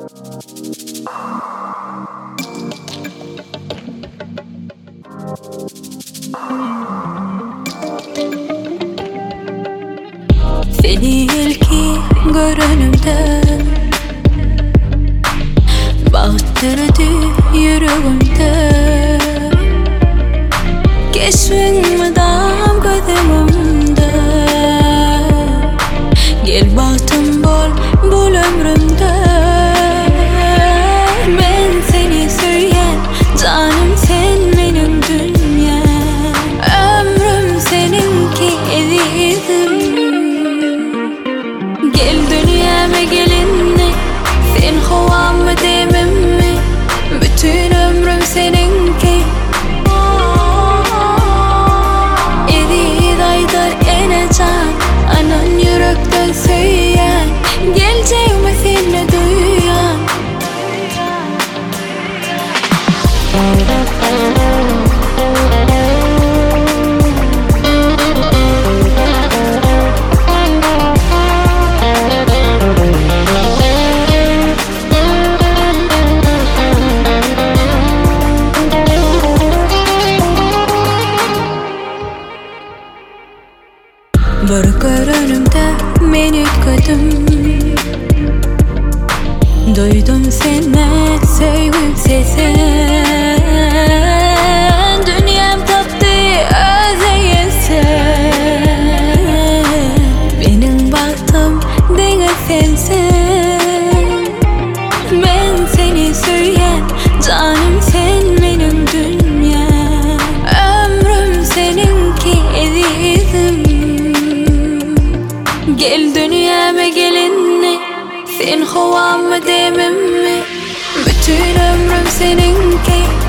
Seni ilki görenimde bağıttırdı yüreğimde. Keşfetmedim kademimde. Gel bahtım bol ömrümde. Ben seni söyleyen canım, sen benim dünya. Ömrüm seninki ezizim. Gel dünyama gelinne, sen havam mı demem mi? Bütün ömrüm seninki. Eziz aydar enecan, anan yürekten söyleyen. Geleceğimi seninle duyan. Bir görünümde meni kötüm. Duydum seni sevgim sesen. Dünyam taptı özeye sen. Benim bahtım deniz sensin. Ben seni söyleyen canım, sen benim dünya. Ömrüm seninki ezizim. Gel dünyama gelinne, sen havam mı demem mi? Bütün ömrüm seninki.